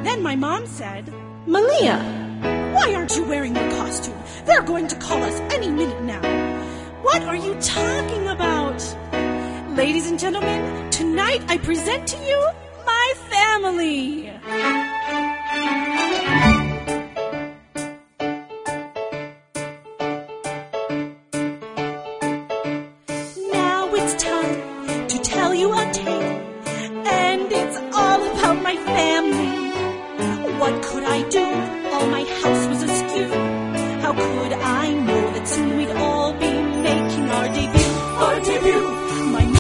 Then my mom said, Malia, why aren't you wearing your costume? They're going to call us any minute now. What are you talking about? Ladies and gentlemen, tonight I present to you my family.